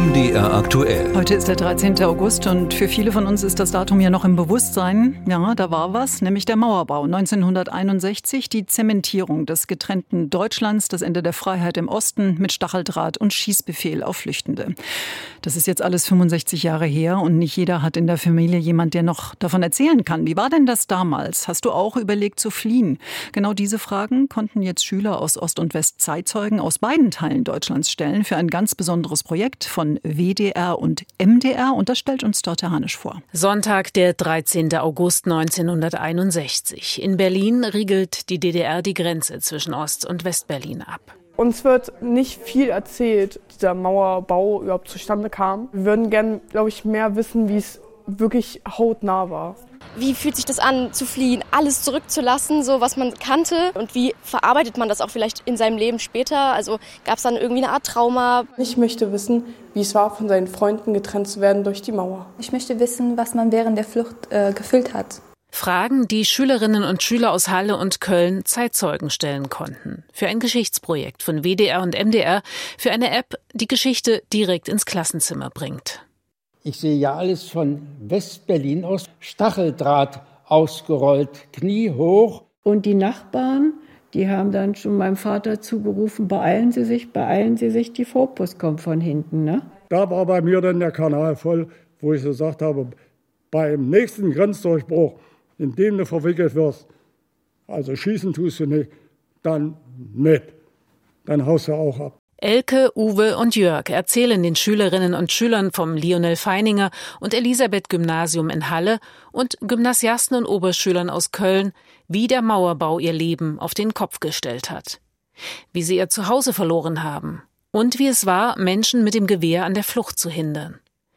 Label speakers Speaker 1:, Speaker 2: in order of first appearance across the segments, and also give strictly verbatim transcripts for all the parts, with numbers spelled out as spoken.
Speaker 1: M D R aktuell.
Speaker 2: Heute ist der dreizehnte August und für viele von uns ist das Datum ja noch im Bewusstsein. Ja, da war was, nämlich der Mauerbau neunzehnhunderteinundsechzig, die Zementierung des getrennten Deutschlands, das Ende der Freiheit im Osten mit Stacheldraht und Schießbefehl auf Flüchtende. Das ist jetzt alles fünfundsechzig Jahre her und nicht jeder hat in der Familie jemand, der noch davon erzählen kann. Wie war denn das damals? Hast du auch überlegt zu fliehen? Genau diese Fragen konnten jetzt Schüler aus Ost und West Zeitzeugen aus beiden Teilen Deutschlands stellen für ein ganz besonderes Projekt von W D R und M D R, und das stellt uns Dörte Hanisch vor.
Speaker 3: Sonntag, der dreizehnte August neunzehnhunderteinundsechzig. In Berlin riegelt die D D R die Grenze zwischen Ost- und Westberlin ab.
Speaker 4: Uns wird nicht viel erzählt, wie dieser Mauerbau überhaupt zustande kam. Wir würden gerne, glaube ich, mehr wissen, wie es wirklich hautnah war.
Speaker 5: Wie fühlt sich das an, zu fliehen, alles zurückzulassen, so was man kannte? Und wie verarbeitet man das auch vielleicht in seinem Leben später? Also gab es dann irgendwie eine Art Trauma?
Speaker 4: Ich möchte wissen, wie es war, von seinen Freunden getrennt zu werden durch die Mauer.
Speaker 6: Ich möchte wissen, was man während der Flucht äh, gefühlt hat.
Speaker 3: Fragen, die Schülerinnen und Schüler aus Halle und Köln Zeitzeugen stellen konnten. Für ein Geschichtsprojekt von W D R und M D R, für eine App, die Geschichte direkt ins Klassenzimmer bringt.
Speaker 7: Ich sehe ja alles von Westberlin aus, Stacheldraht ausgerollt, kniehoch.
Speaker 8: Und die Nachbarn, die haben dann schon meinem Vater zugerufen, beeilen Sie sich, beeilen Sie sich, die Vorpost kommt von hinten. Ne?
Speaker 9: Da war bei mir dann der Kanal voll, wo ich gesagt habe, beim nächsten Grenzdurchbruch, in dem du verwickelt wirst, also schießen tust du nicht, dann nicht, dann haust du auch ab.
Speaker 3: Elke, Uwe und Jörg erzählen den Schülerinnen und Schülern vom Lionel Feininger und Elisabeth Gymnasium in Halle und Gymnasiasten und Oberschülern aus Köln, wie der Mauerbau ihr Leben auf den Kopf gestellt hat. Wie sie ihr Zuhause verloren haben und wie es war, Menschen mit dem Gewehr an der Flucht zu hindern.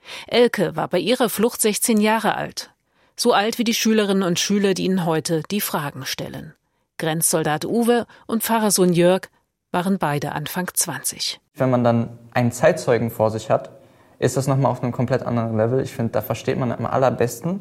Speaker 3: Elke war bei ihrer Flucht sechzehn Jahre alt. So alt wie die Schülerinnen und Schüler, die ihnen heute die Fragen stellen. Grenzsoldat Uwe und Pfarrersohn Jörg waren beide Anfang zwanzig.
Speaker 10: Wenn man dann einen Zeitzeugen vor sich hat, ist das nochmal auf einem komplett anderen Level. Ich finde, da versteht man am allerbesten,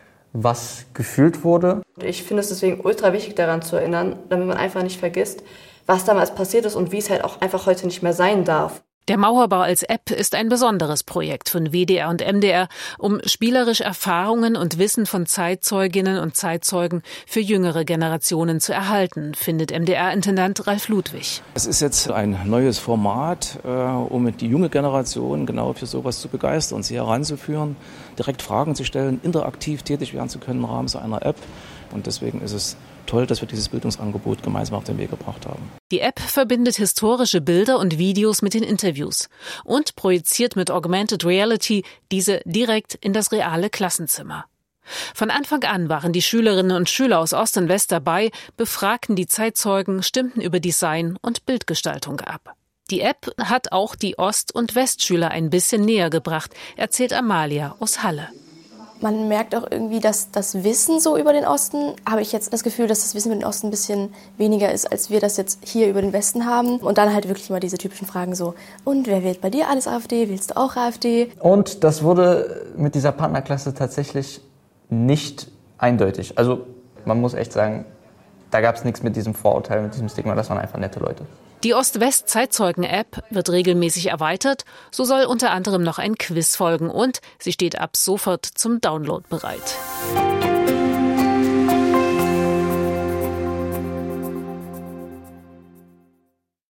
Speaker 10: was gefühlt wurde.
Speaker 11: Ich finde es deswegen ultra wichtig, daran zu erinnern, damit man einfach nicht vergisst, was damals passiert ist und wie es halt auch einfach heute nicht mehr sein darf.
Speaker 3: Der Mauerbau als App ist ein besonderes Projekt von W D R und M D R, um spielerisch Erfahrungen und Wissen von Zeitzeuginnen und Zeitzeugen für jüngere Generationen zu erhalten, findet M D R-Intendant Ralf Ludwig.
Speaker 12: Es ist jetzt ein neues Format, um die junge Generation genau für sowas zu begeistern, sie heranzuführen, direkt Fragen zu stellen, interaktiv tätig werden zu können im Rahmen so einer App. Und deswegen ist es toll, dass wir dieses Bildungsangebot gemeinsam auf den Weg gebracht haben.
Speaker 3: Die App verbindet historische Bilder und Videos mit den Interviews und projiziert mit Augmented Reality diese direkt in das reale Klassenzimmer. Von Anfang an waren die Schülerinnen und Schüler aus Ost und West dabei, befragten die Zeitzeugen, stimmten über Design und Bildgestaltung ab. Die App hat auch die Ost- und Westschüler ein bisschen näher gebracht, erzählt Amalia aus Halle.
Speaker 5: Man merkt auch irgendwie, dass das Wissen so über den Osten, habe ich jetzt das Gefühl, dass das Wissen über den Osten ein bisschen weniger ist, als wir das jetzt hier über den Westen haben. Und dann halt wirklich mal diese typischen Fragen so, und wer wählt bei dir alles AfD? Wählst du auch AfD?
Speaker 10: Und das wurde mit dieser Partnerklasse tatsächlich nicht eindeutig. Also man muss echt sagen, da gab es nichts mit diesem Vorurteil, mit diesem Stigma, das waren einfach nette Leute.
Speaker 3: Die Ost-West-Zeitzeugen-App wird regelmäßig erweitert. So soll unter anderem noch ein Quiz folgen und sie steht ab sofort zum Download bereit.